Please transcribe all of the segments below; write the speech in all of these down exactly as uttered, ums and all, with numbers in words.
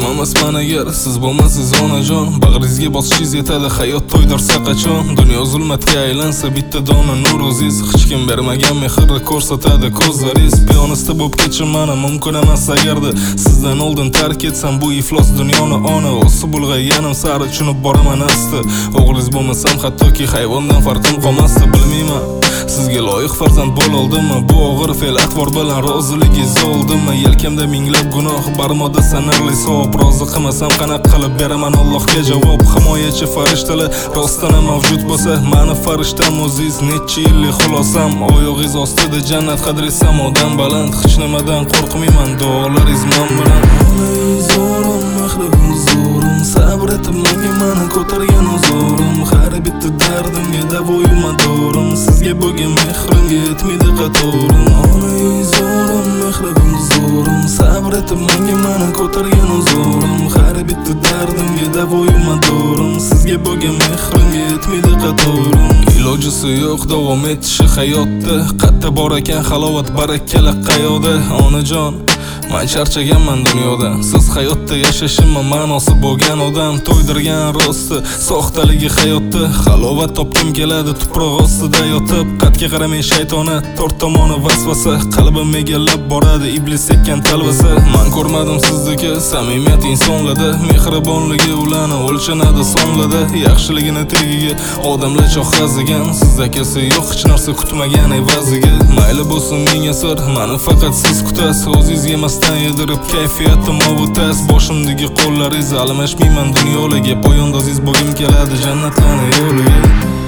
Hammamiz man agar siz bo'lmasiz onajon. Bag'ringizga bosishingiz yetadi hayot to'ydirsa qachon. Dunyo zulmatga aylansa bitta dona nur o'ziz. Hech kim bermagan mehrni ko'rsatadi ko'zlaringiz. Piyonista bo'lib kechirmani mumkin emas agarda sizdan oldin tark etsam bu iflos dunyoni ona. O'si bulg'ayganim sari tushunib boraman asta. O'g'lingiz bo'lmasam hattoki hayvondan farqim qolmasdi bilmayman. Sizga loyiq farzand bo'loldimmi? Bu og'ir fe'l atvor bilan roziligingiz oldimmi? Yelkamda minglab gunoh, barmoqda sanarli savob. Rozi qilmasam qanaqa qilib beraman Allohga javob? Himoyachi farishtalar rostdan ham mavjud bo'lsa, mani farishtam o'zingiz necha yillik xulosam. Oyog'ingiz ostida jannat qadri samodan baland. Hech nimadan qo'rqmayman, duolaringiz men bilan. Zo'rim, mehribon zo'rim, sabr etib menga mani ko'targan huzurim. Har bitta dardimga davoyim madorim. Sizga bo'lgan mehrimga yetmaydi qatorim. Onay zo'rim, mehribon zo'rim, sabr etib menga mani ko'targan huzurim. Har bitta dardimga davoyim madorim. Sizga bo'lgan mehrimga yetmaydi qatorim. Ilojisi yo'q davom etishi hayotda. Qatta bor ekan halovat barakkala qayoda. Onajon, men charchaganman dunyodan. Siz hayotda yashashimning ma'nosi bo'lgan odam. To'ydirgan rosti, soxtaligi hayotda. Halovat topkim keladi tuproq ostida yotib. Qatga qaramay shaytonat, to'rt tomoni vasvasa. Qalbim egallab boradi iblis ekkan talvasa. Men ko'rmadim sizdagi samimiyat insonlarda. Mehribonligi ularni o'lchanadi sonlarda. Yaxshiligini tegiga odamlar cho'xazigan. Sizdagisi yo'q hech narsa kutmagan evaziga. Mayli bo'lsin menga sir, meni faqat siz kutasiz. O'zingizga masdan yedirib kayfiyatim ovutasiz. Boshimdagi qo'llaringiz almashmayman dunyolarga. Poyondozingiz bo'lgim keladi jannatlarning yo'liga.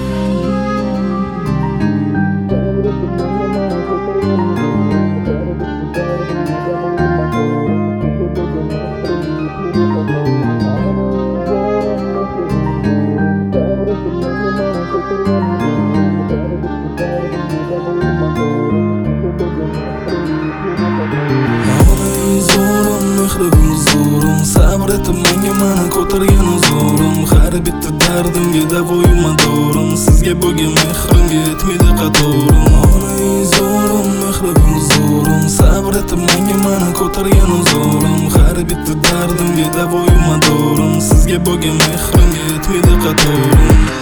Mehribon zo'rim, sabr etib menga mani ko'targan huzurim. Har bitta dardimga davoyim madorim. Sizga bo'lgan mehrimga yetmaydi qatorim. Onay zo'rim, mehribon zo'rim, sabr etib menga mani ko'targan huzurim. Har bitta dardimga davoyim madorim. Sizga bo'lgan mehrimga yetmaydi qatorim.